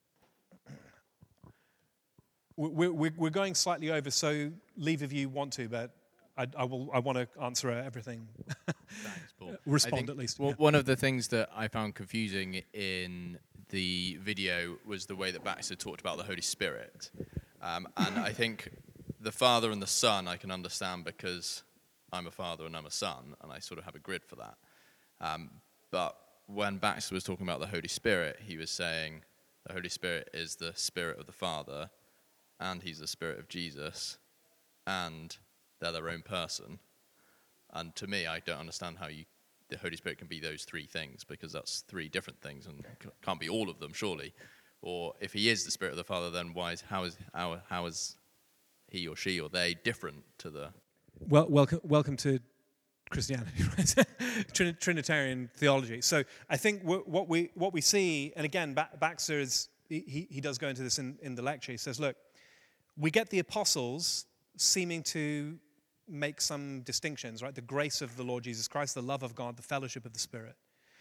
We're, we're, we're going slightly over, so leave if you want to, but I, I will. I want to answer everything. Thanks, Paul. Respond I think at least. Well, Yeah. One of the things that I found confusing in the video was the way that Baxter talked about the Holy Spirit. Um, and I think the Father and the Son I can understand because I'm a father and I'm a son, and I sort of have a grid for that. Um, but when Baxter was talking about the Holy Spirit, he was saying the Holy Spirit is the Spirit of the Father, and he's the Spirit of Jesus, and they're their own person. And to me, I don't understand how you, the Holy Spirit can be those three things, because that's three different things and c- can't be all of them, surely. Or if he is the Spirit of the Father, then why is, how, is, how, how is he or she or they different to the... Well, welcome, welcome to Christianity, right? Trin- Trinitarian theology. So I think w- what we what we see, and again, ba- Baxter is he, he does go into this in, in the lecture. He says, look, we get the apostles seeming to make some distinctions, right? The grace of the Lord Jesus Christ, the love of God, the fellowship of the Spirit.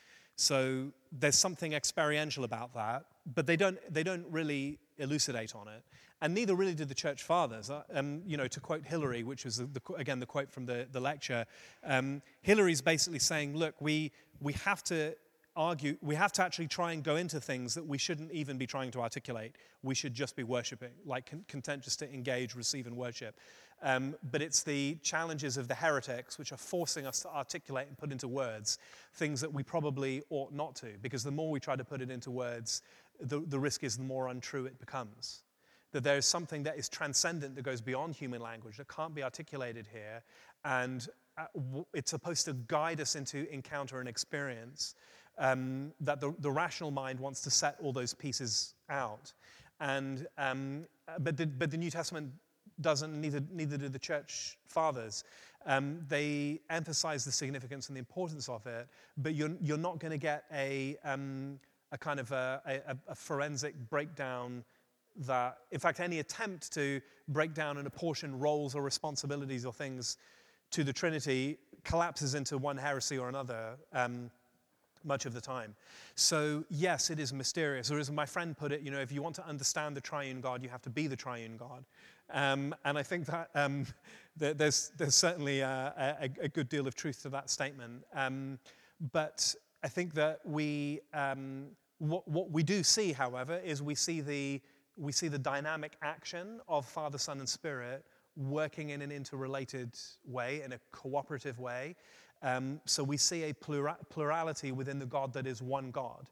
So there's something experiential about that, but they don't they don't really elucidate on it, and neither really did the church fathers. Um, you know, to quote Hilary, which was the, the, again the quote from the the lecture, um, Hilary's basically saying, look, we we have to argue, we have to actually try and go into things that we shouldn't even be trying to articulate. We should just be worshiping, like con- content just to engage, receive, and worship. Um, but it's the challenges of the heretics which are forcing us to articulate and put into words things that we probably ought not to, because the more we try to put it into words, the, the risk is the more untrue it becomes. That there is something that is transcendent, that goes beyond human language, that can't be articulated here, and uh, w- it's supposed to guide us into encounter and experience, um, that the, the rational mind wants to set all those pieces out. And um, but, the, but the New Testament doesn't, neither, neither do the church fathers. Um, they emphasize the significance and the importance of it, but you're, you're not going to get a, um, a kind of a, a, a forensic breakdown that, in fact, any attempt to break down and apportion roles or responsibilities or things to the Trinity collapses into one heresy or another um, much of the time. So, yes, it is mysterious. Or as my friend put it, you know, if you want to understand the triune God, you have to be the triune God. Um, and I think that um, there, there's, there's certainly a, a, a good deal of truth to that statement. Um, but I think that we, um, what, what we do see, however, is we see the we see the dynamic action of Father, Son, and Spirit working in an interrelated way, in a cooperative way. Um, so we see a plura- plurality within the God that is one God.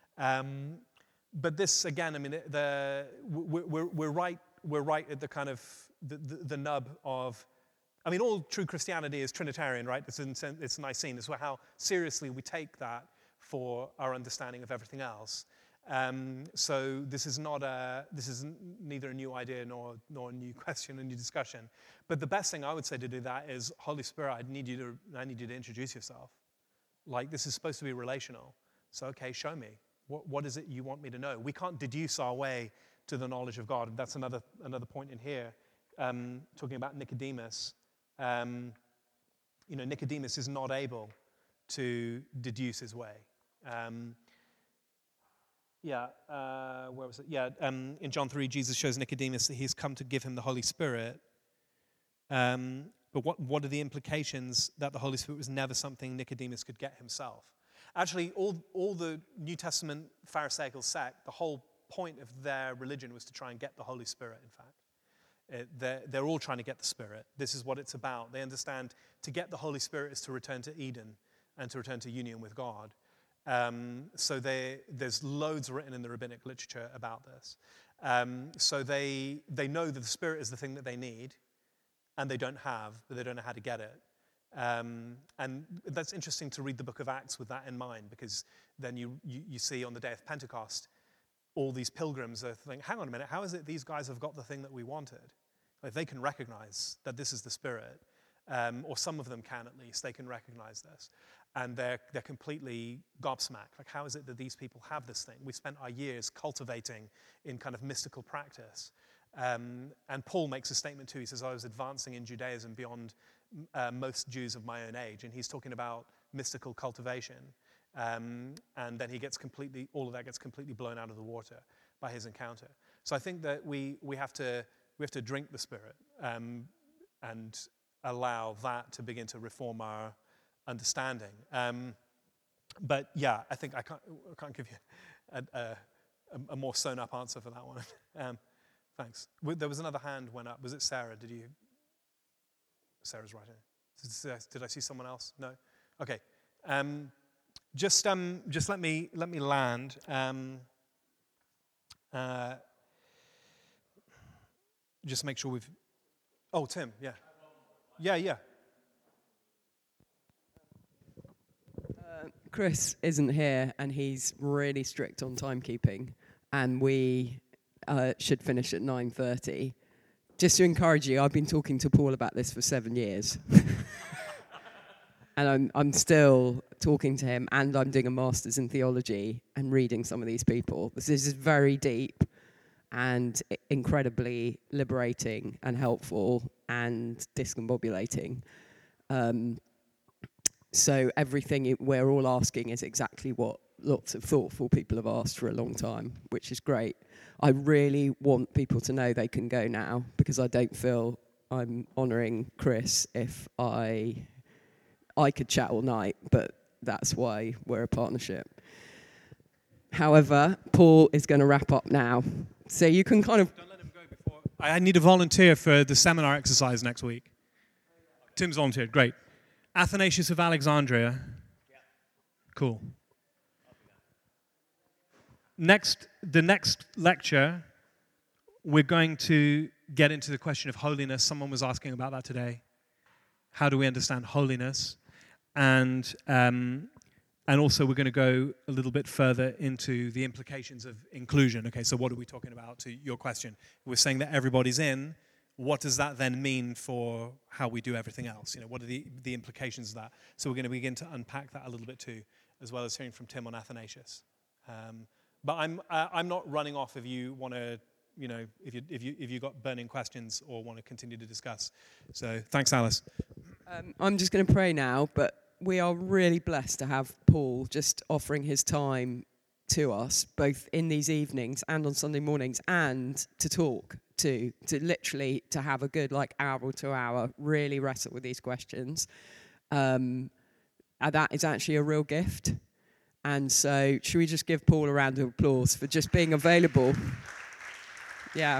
Um, but this, again, I mean, the, we're, we're, we're right. We're right at the kind of the, the, the nub of. I mean, all true Christianity is Trinitarian, right? It's, in, it's Nicene. It's how seriously we take that for our understanding of everything else. Um, so this is not a, this is neither a new idea nor nor a new question, a new discussion. But the best thing I would say to do that is, Holy Spirit, I need you to, I need you to introduce yourself. Like, this is supposed to be relational. So okay, show me. What what is it you want me to know? We can't deduce our way to the knowledge of God. And that's another another point in here, um, talking about Nicodemus. Um, you know, Nicodemus is not able to deduce his way. Um, Yeah, uh, where was it? Yeah, um, in John three, Jesus shows Nicodemus that he's come to give him the Holy Spirit. Um, but what, what are the implications that the Holy Spirit was never something Nicodemus could get himself? Actually, all, all the New Testament Pharisaical sect, the whole point of their religion was to try and get the Holy Spirit, in fact. It, they're, they're all trying to get the Spirit. This is what it's about. They understand to get the Holy Spirit is to return to Eden and to return to union with God. Um, so they, there's loads written in the rabbinic literature about this. Um, so they, they know that the Spirit is the thing that they need, and they don't have, but they don't know how to get it. Um, and that's interesting to read the book of Acts with that in mind, because then you, you, you see on the day of Pentecost, all these pilgrims are thinking, hang on a minute, how is it these guys have got the thing that we wanted? Like, they can recognize that this is the Spirit, um, or some of them can at least, they can recognize this. And they're, they're completely gobsmacked. Like, how is it that these people have this thing? We spent our years cultivating in kind of mystical practice. Um, and Paul makes a statement too. He says, I was advancing in Judaism beyond uh, most Jews of my own age. And he's talking about mystical cultivation. Um, and then he gets completely, all of that gets completely blown out of the water by his encounter. So I think that we, we, have, to, we have to drink the Spirit um, and allow that to begin to reform our understanding. Um, but yeah, I think I can't, I can't give you a, a, a more sewn up answer for that one. um, thanks. There was another hand went up. Was it Sarah? Did you? Sarah's right here. Did I see someone else? No? Okay. Um, just um, just let me let me land. Um, uh, just make sure we've. Oh, Tim. Yeah. Yeah. Yeah. Chris isn't here, and he's really strict on timekeeping, and we uh, should finish at nine thirty. Just to encourage you, I've been talking to Paul about this for seven years. And I'm, I'm still talking to him, and I'm doing a master's in theology and reading some of these people. This is very deep and incredibly liberating and helpful and discombobulating. Um, So everything we're all asking is exactly what lots of thoughtful people have asked for a long time, which is great. I really want people to know they can go now, because I don't feel I'm honouring Chris if I I could chat all night, but that's why we're a partnership. However, Paul is going to wrap up now. So you can kind of... Don't let him go before... I need a volunteer for the seminar exercise next week. Tim's volunteered, great. Athanasius of Alexandria. Yeah. Cool. Next, the next lecture, we're going to get into the question of holiness. Someone was asking about that today. How do we understand holiness? And um, and also we're going to go a little bit further into the implications of inclusion. Okay, so what are we talking about? To your question, we're saying that everybody's in. What does that then mean for how we do everything else? You know, what are the, the implications of that? So we're going to begin to unpack that a little bit too, as well as hearing from Tim on Athanasius. Um, but I'm uh, I'm not running off if you want to, you know, if you if you if you got burning questions or want to continue to discuss. So thanks, Alice. Um, I'm just going to pray now, but we are really blessed to have Paul just offering his time to us, both in these evenings and on Sunday mornings, and to talk. To, to literally to have a good like hour or two hour, really wrestle with these questions. Um, and that is actually a real gift. And so should we just give Paul a round of applause for just being available? Yeah.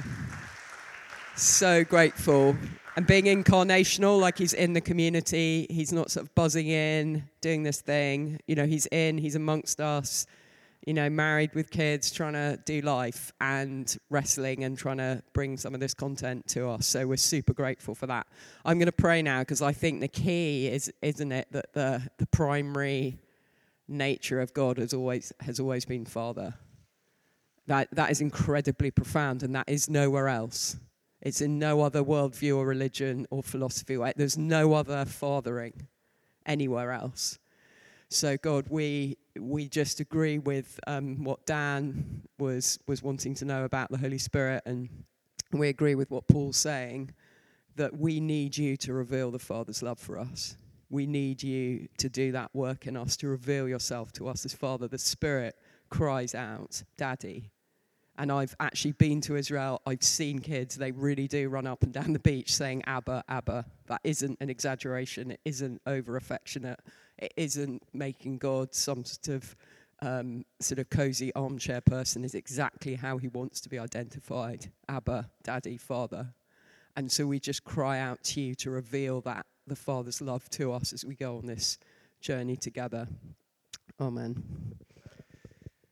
So grateful. And being incarnational, like he's in the community, he's not sort of buzzing in, doing this thing. You know, he's in, he's amongst us. You know, married with kids, trying to do life and wrestling and trying to bring some of this content to us. So we're super grateful for that. I'm going to pray now, because I think the key is, isn't it, that the, the primary nature of God has always has always been Father. That that is incredibly profound, and that is nowhere else. It's in no other worldview or religion or philosophy. There's no other fathering anywhere else. So God, we we just agree with um, what Dan was was wanting to know about the Holy Spirit, and we agree with what Paul's saying, that we need you to reveal the Father's love for us. We need you to do that work in us, to reveal yourself to us as Father. The Spirit cries out, Daddy. And I've actually been to Israel. I've seen kids. They really do run up and down the beach saying, Abba, Abba. That isn't an exaggeration. It isn't over-affectionate. It isn't making God some sort of um, sort of cozy armchair person. It's exactly how he wants to be identified. Abba, Daddy, Father. And so we just cry out to you to reveal that, the Father's love to us as we go on this journey together. Amen.